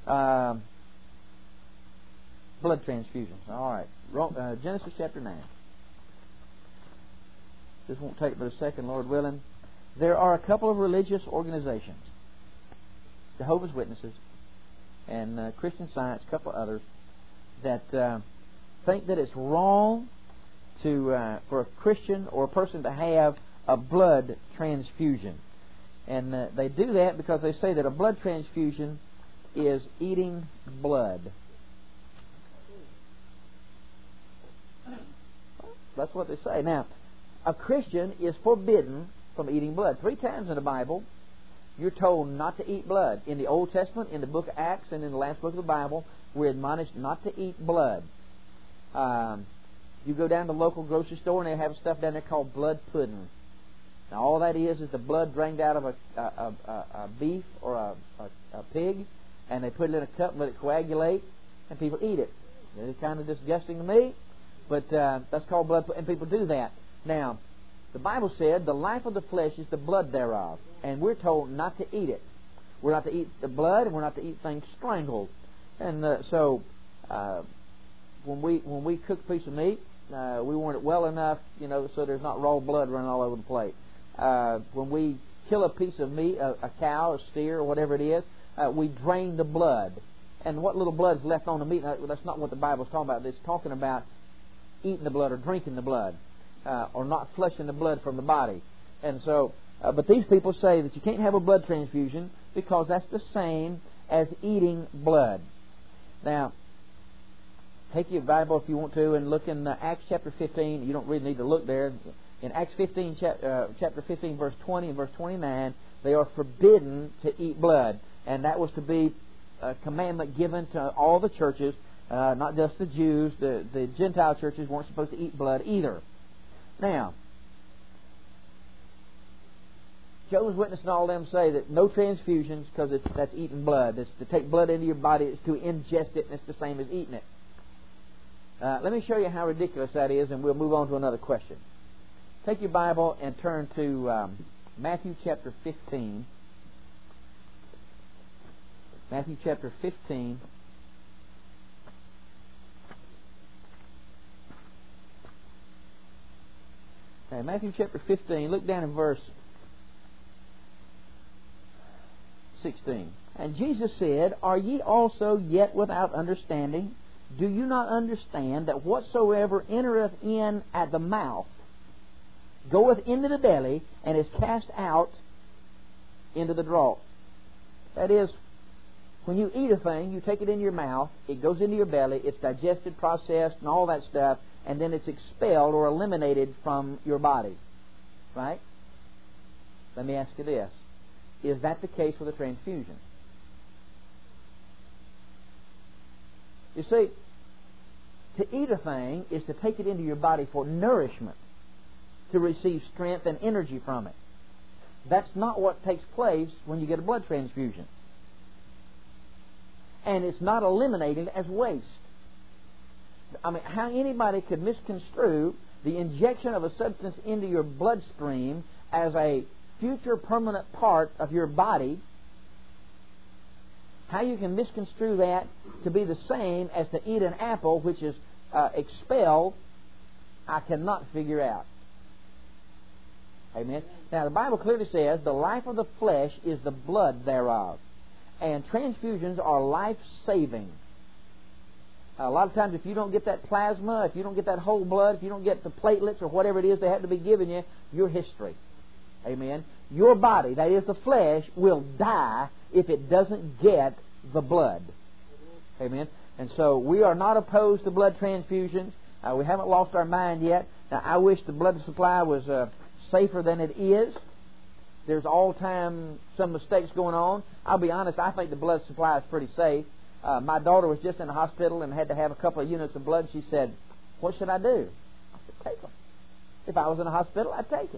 Blood transfusions. All right. Genesis chapter 9. This won't take but a second, Lord willing. There are a couple of religious organizations, Jehovah's Witnesses and Christian Science, a couple of others, that think that it's wrong for a Christian or a person to have a blood transfusion. And they do that because they say that a blood transfusion is eating blood. That's what they say. Now, a Christian is forbidden from eating blood. 3 times in the Bible, you're told not to eat blood. In the Old Testament, in the book of Acts, and in the last book of the Bible, we're admonished not to eat blood. You go down to the local grocery store, and they have stuff down there called blood pudding. Now, all that is the blood drained out of a beef or a pig, and they put it in a cup and let it coagulate, and people eat it. It's kind of disgusting to me, but that's called blood pudding, and people do that. Now, the Bible said the life of the flesh is the blood thereof, and we're told not to eat it. We're not to eat the blood, and we're not to eat things strangled. And so when we cook a piece of meat, we want it well enough, so there's not raw blood running all over the plate. When we kill a piece of meat, a cow, a steer, or whatever it is, we drain the blood. And what little blood is left on the meat, that's not what the Bible's talking about. It's talking about eating the blood or drinking the blood, or not flushing the blood from the body. And so, but these people say that you can't have a blood transfusion because that's the same as eating blood. Now, take your Bible if you want to and look in Acts chapter 15. You don't really need to look there. In Acts 15, chapter 15, verse 20 and verse 29, they are forbidden to eat blood. And that was to be a commandment given to all the churches, not just the Jews. The Gentile churches weren't supposed to eat blood either. Now, Jehovah's Witness and all of them say that no transfusions because that's eating blood. It's to take blood into your body. It's to ingest it, and it's the same as eating it. Let me show you how ridiculous that is, and we'll move on to another question. Take your Bible and turn to Matthew chapter 15. Matthew chapter 15. Okay, Matthew chapter 15. Look down in verse 16. And Jesus said, Are ye also yet without understanding? Do you not understand that whatsoever entereth in at the mouth goeth into the belly, and is cast out into the draught? That is, when you eat a thing, you take it into your mouth, it goes into your belly, it's digested, processed, and all that stuff, and then it's expelled or eliminated from your body. Right? Let me ask you this. Is that the case with a transfusion? You see, to eat a thing is to take it into your body for nourishment, to receive strength and energy from it. That's not what takes place when you get a blood transfusion. And it's not eliminated as waste. I mean, how anybody could misconstrue the injection of a substance into your bloodstream as a future permanent part of your body, how you can misconstrue that to be the same as to eat an apple which is expelled, I cannot figure out. Amen. Now, the Bible clearly says the life of the flesh is the blood thereof. And transfusions are life-saving. A lot of times if you don't get that plasma, if you don't get that whole blood, if you don't get the platelets or whatever it is they have to be giving you, your history. Amen. Your body, that is the flesh, will die if it doesn't get the blood. Amen. And so we are not opposed to blood transfusions. We haven't lost our mind yet. Now, I wish the blood supply was safer than it is. There's all time some mistakes going on. I'll be honest, I think the blood supply is pretty safe. My daughter was just in the hospital and had to have a couple of units of blood. She said, "What should I do?" I said, "Take them." If I was in a hospital, I'd take it.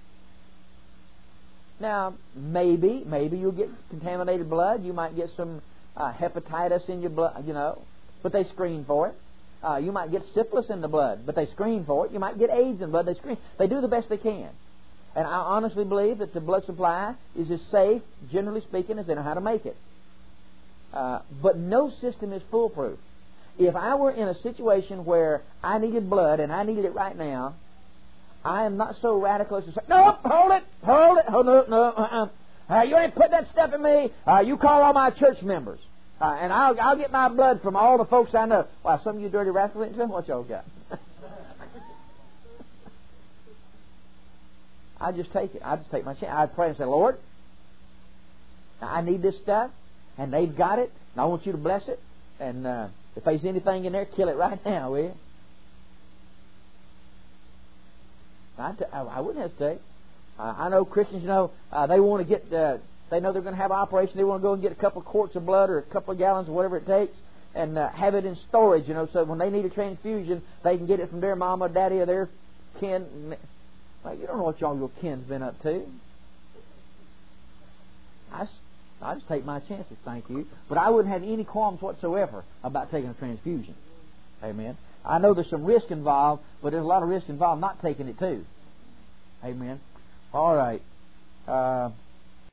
Now, maybe you'll get contaminated blood. You might get some hepatitis in your blood, but they screen for it. You might get syphilis in the blood, but they screen for it. You might get AIDS in blood. They do the best they can. And I honestly believe that the blood supply is as safe, generally speaking, as they know how to make it. But no system is foolproof. If I were in a situation where I needed blood and I needed it right now, I am not so radical as to say, no, hold it, no, you ain't put that stuff in me. You call all my church members, and I'll get my blood from all the folks I know. Wow, some of you dirty rascals, what y'all got? I just take it. I just take my chance. I pray and say, Lord, I need this stuff, and they've got it, and I want you to bless it. And if there's anything in there, kill it right now, will you? I wouldn't hesitate. I know Christians, they want to get, they know they're going to have an operation. They want to go and get a couple of quarts of blood or a couple of gallons or whatever it takes and have it in storage, so when they need a transfusion, they can get it from their mama, daddy, or their kin. Well, you don't know what your kin's been up to. I just take my chances, thank you. But I wouldn't have any qualms whatsoever about taking a transfusion. Amen. I know there's some risk involved, but there's a lot of risk involved not taking it too. Amen. All right.